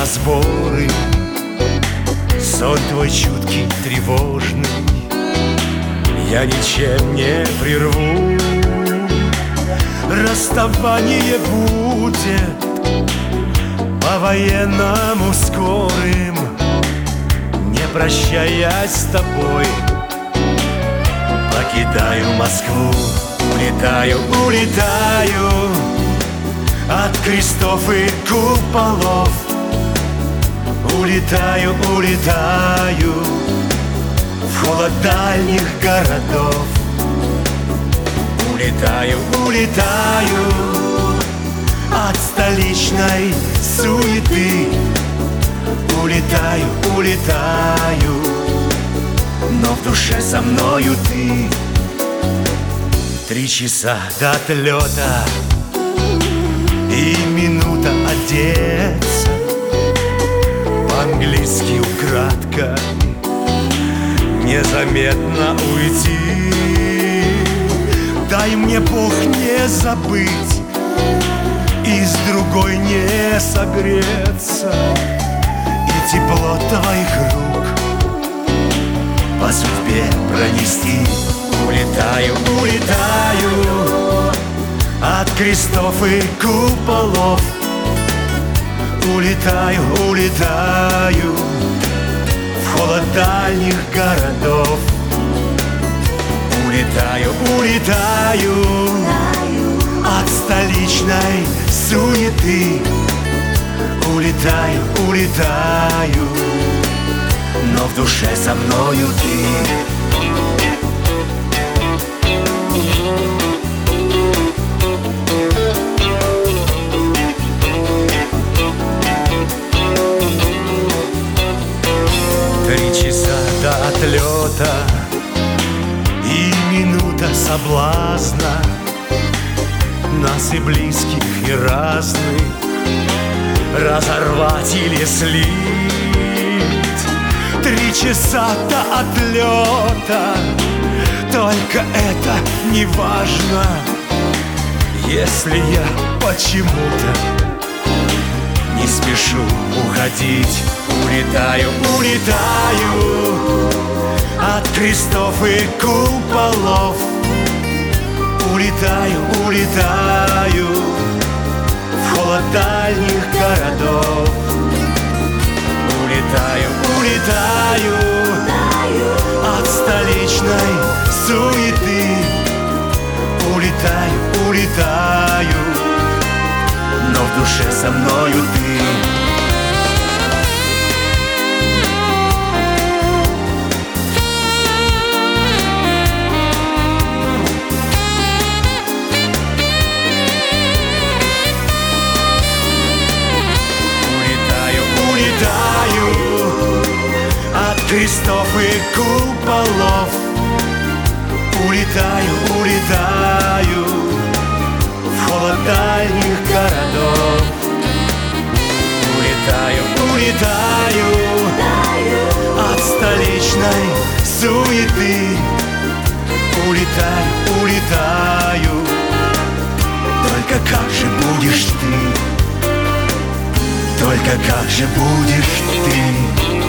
на сборы, сон твой чуткий, тревожный я ничем не прерву. Расставание будет по-военному скорым, не прощаясь с тобой, покидаю Москву. Улетаю, улетаю от крестов и куполов. Улетаю, улетаю в холод дальних городов. Улетаю, улетаю от столичной суеты. Улетаю, улетаю, но в душе со мною ты. 3 часа до отлета и минута одеться, по-английски украдкой незаметно уйти. Дай мне, Бог, не забыть и с другой не согреться, и тепло твоих рук по судьбе пронести. Улетаю, улетаю от крестов и куполов. Улетаю, улетаю в холод дальних городов. Улетаю, улетаю от столичной суеты. Улетаю, улетаю, но в душе со мною ты. 3 часа до отлета и минута соблазна, нас и близких, и разных разорвать или слить. 3 часа до отлета, только это не важно, если я почему-то не спешу уходить. Улетаю, улетаю от крестов и куполов. Улетаю, улетаю в холод дальних городов. Улетаю, улетаю от столичной суеты. Улетаю, улетаю, но в душе со мною ты. Крестов и куполов. Улетаю, улетаю в холод дальних городов. Улетаю, улетаю от столичной суеты. Улетаю, улетаю, только как же будешь ты? Только как же будешь ты?